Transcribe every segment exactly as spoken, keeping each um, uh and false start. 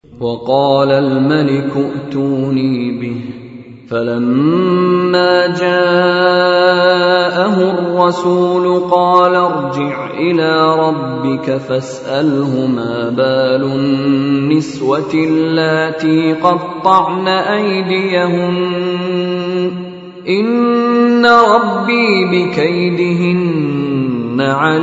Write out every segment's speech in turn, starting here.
وقال الملك ائتوني به فلما جاءه الرسول قال ارجع إلى ربك فاسأله ما بال النسوة اللاتي قطعن أيديهن إن ربي بكيدهن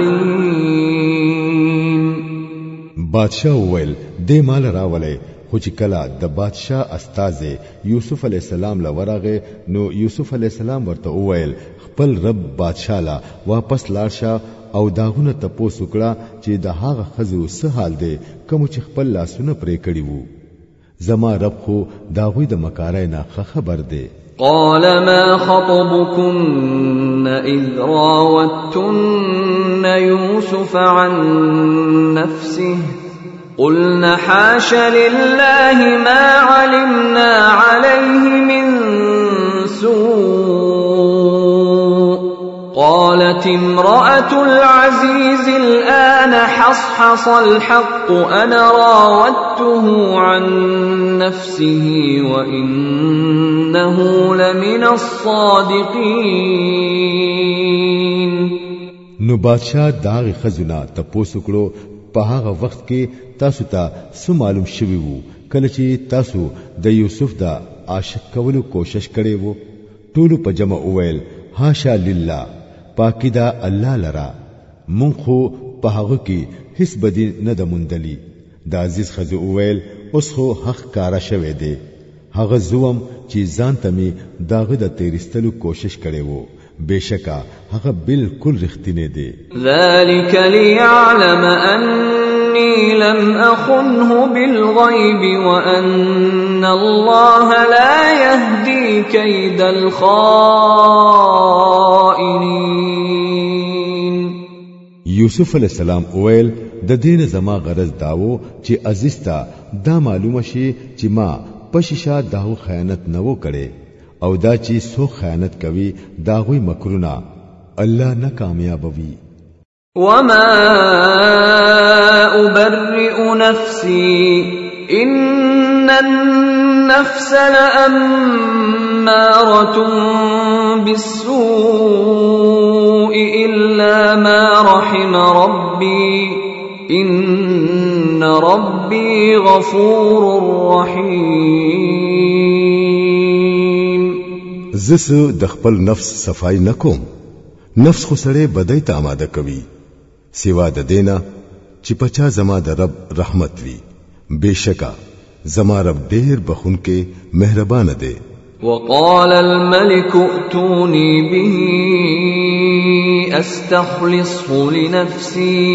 عليم. بادشاہ وویل دې مال راولې خو چې کله د بادشاہ استاد یوسف علی السلام لورغه نو یوسف علی السلام ورته وویل خپل رب بادشاہ لا واپس لاړ او داغونه تپوس وکړه چې د هغه خزو څه حال دی کوم چې خپل لاسونه پرې کړی وو زما رب خو داوی د مکارای نه خبر دی. قال ما خطبكن إذ راوتن يوسف عن نفسه قلنا حاش لله ما علمنا عليه من سوء قالت امرأة العزيز الآن حصحص الحق أنا راودته عن نفسه وإنه لمن الصادقين. نو بادشاہ داغ خزونه تپوس کړو په هغه وخت کې تاسو ته څه معلوم شوی وو کله چې تاسو د یوسف د عاشق کولو کوشش کړی وو. ټولو په جمع وویل حاشا لله پاکی دا الله لرا مونږ خو په هغه کې هیڅ بدی نه د مندلی. د عزیز خزو وویل اوس خو حق کارا شوه دی هغه زوم چې ځان ته می داغه د تیرستلو کوشش کړي وو بشکا هغه بالکل رښتینه دی. ذلك ليعلم أني لم أخنه بالغيب وأن الله لا يهدي كيد الخائنين. یوسف علیہ السلام اویل د دین زما غرض داوو چې عزیز تا دا معلومه شي چې ما پشیشا داو خیانت نوو کړي او دا چې سو خیانت کوي داوی مکرونه الله نه کامیابوي. وما أبرئ نفسي إن النفس لأمارة بالسوء إلا ما رحم ربي إن ربي غفور رحيم. زس د خپل نفس صفای نکوم نفس خو سره بدای ته آماده کوي سوا د دینا چې پچا زما د رب رحمت وي بشکا زما رب ډیر بخونکې مهربان دی. وقال الملك ائتوني به استخلصه لنفسي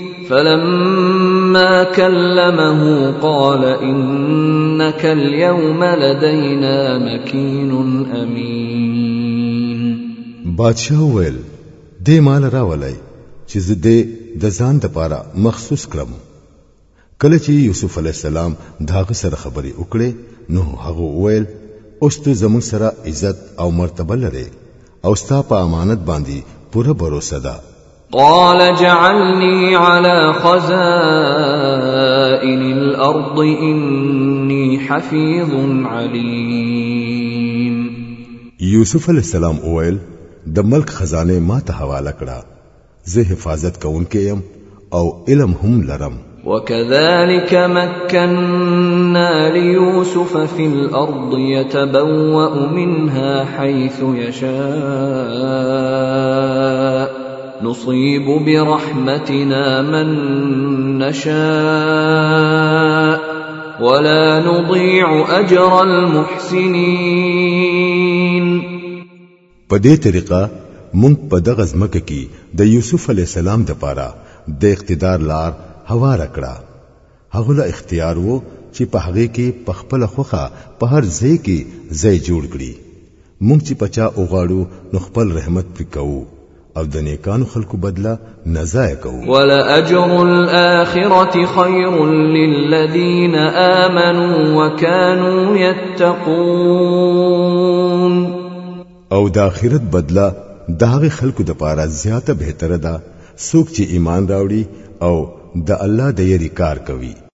فلما كلمه قال إنك اليوم لدينا مكين أمين. بادشاہ ویل دې مال راولای چې زه د ځان لپاره مخصوص کړم. کله چې یوسف علی السلام داغه سره خبرې وکړې نو هغه ویل اوس ته زموږ سره عزت او مرتبه لري او ستا په امانت باندې پوره باور ده. قال جعلني على خزائن الأرض إني حفيظ عليم. یوسف علیہ السلام اویل د ملک خزانه ما ته حواله کړه زه حفاظت کوونکی يم او علم هم لرم. وكذلك مكنا ليوسف في الأرض يتبوأ منها حيث يشاء نصيب برحمتنا من نشاء ولا نضيع أجر المحسنين. په دې طریقه مونږ په دغه ځمکه کې د یوسف علی السلام د پاره د اقتدار لار هواره کړه. هغه له اختیار وو چې په هغه کې په خپل خوخه په هر ځای کې ځای جوړ کړي. مونږ چې پچا اوغاړو نو خپل رحمت پکاو او د نیکانو خلکو بدله نزای کوو. ولا اجر الاخره خير للذين امنوا وكانوا يتقون. او د آخرت بدله دغه خلکو د پاره زیاته بهتره ده څوک چې ایمان راوړي او د الله د یری کار کوي.